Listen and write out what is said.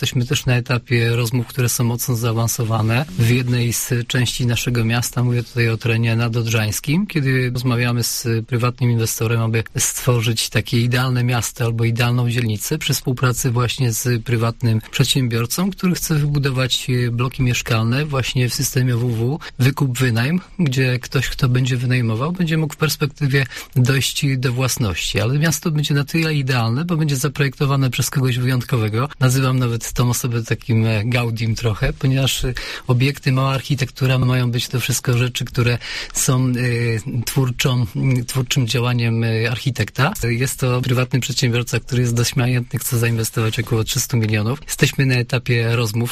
Jesteśmy też na etapie rozmów, które są mocno zaawansowane. W jednej z części naszego miasta, mówię tutaj o terenie nadodrzańskim, kiedy rozmawiamy z prywatnym inwestorem, aby stworzyć takie idealne miasto albo idealną dzielnicę przy współpracy właśnie z prywatnym przedsiębiorcą, który chce wybudować bloki mieszkalne właśnie w systemie WW, wykup-wynajm, gdzie ktoś, kto będzie wynajmował, będzie mógł w perspektywie dojść do własności. Ale miasto będzie na tyle idealne, bo będzie zaprojektowane przez kogoś wyjątkowego. Nazywam nawet tą osobę takim Gaudim trochę, ponieważ obiekty, mała architektura mają być to wszystko rzeczy, które są twórczym działaniem architekta. Jest to prywatny przedsiębiorca, który jest dość majętny, chce zainwestować około 300 milionów. Jesteśmy na etapie rozmów.